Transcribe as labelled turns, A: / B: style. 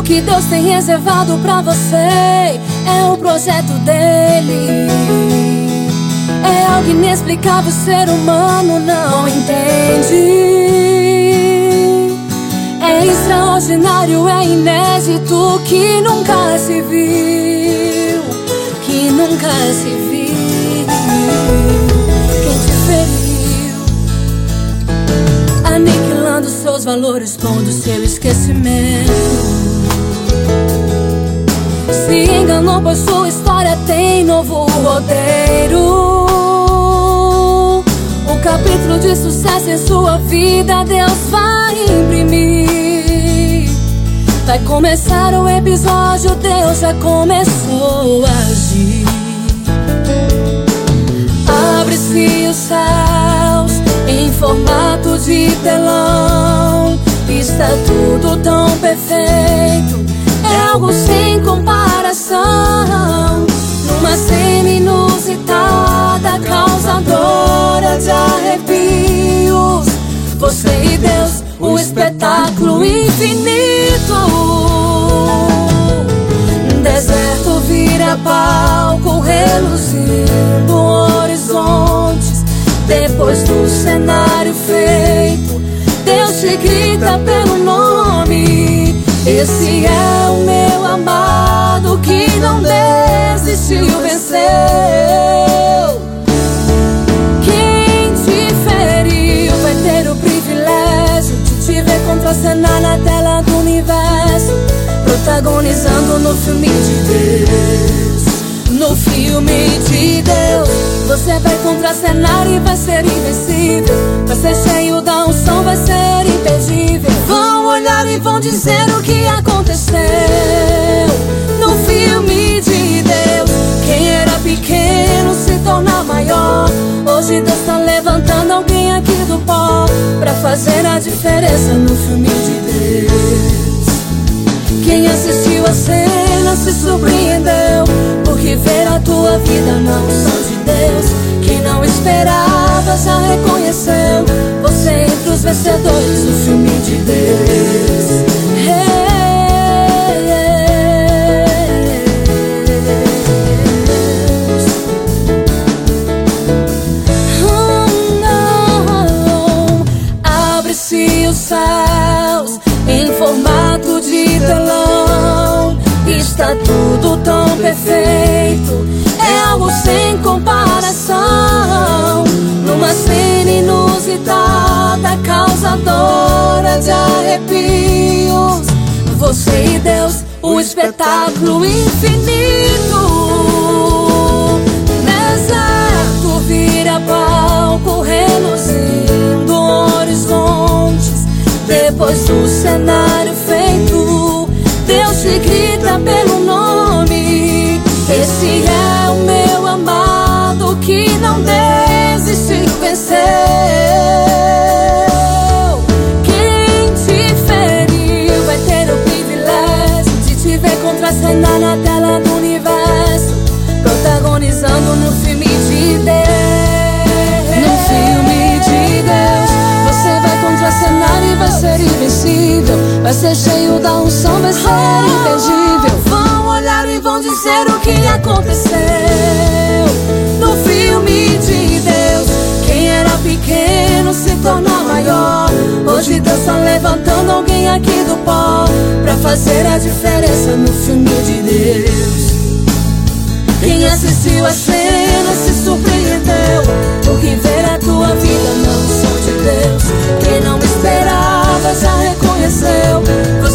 A: que Deus tem reservado pra você é o projeto dele. É algo inexplicável, o ser humano não entende. É extraordinário, é inédito, que nunca se viu, que nunca se viu. Quem te feriu, aniquilando seus valores, pondo seu esquecimento. Se enganou, pois sua história tem novo roteiro. O capítulo de sucesso em sua vida Deus vai imprimir. Vai começar o episódio, Deus já começou a agir. Abre-se os céus em formato de telão. Está tudo tão perfeito, é algo sem comparação. Numa cena inusitada, causadora de arrepios, você e Deus, o espetáculo infinito. Deserto vira palco, reluzindo horizontes. Depois do cenário feito, Deus te grita pelo nome. Esse é o meu amado, que não desistiu, venceu. Quem te feriu vai ter o privilégio de te ver contracenar na tela do universo, protagonizando no filme de Deus. No filme de Deus, você vai contracenar e vai ser invencível. Vai ser cheio da unção, vai ser imperdível. Vão olhar e vão dizer o que aconteceu. No filme de Deus, quem era pequeno se torna maior. Hoje Deus tá levantando alguém aqui do pó pra fazer a diferença no filme de Deus. Quem assistiu a cena se surpreendeu, porque ver a tua vida na unção de Deus. Quem não esperava já reconheceu você entre os vencedores do filme de Deus. Abre-se os céus em formato de telão. Está tudo tão perfeito, é algo sem comparação. Numa cena inusitada, causadora de arrepios, você e Deus, o espetáculo infinito. Deserto vira palco, reluzindo horizontes. Depois do cenário feito, Deus te grita pelo nome. Esse é o meu amado, que não desistiu, venceu. Quem te feriu vai ter o privilégio de te ver contracenar na tela do universo, protagonizando no filme de Deus. No filme de Deus, você vai contracenar e vai ser invencível. Vai ser cheio da unção, vai ser imperdível. Vão olhar e vão dizer o que aconteceu. No filme de Deus, quem era pequeno se torna maior. Hoje Deus tá levantando alguém aqui do pó pra fazer a diferença no filme de Deus. Quem assistiu a cena se surpreendeu, porque ver a tua vida na unção de Deus. Quem não esperava já reconheceu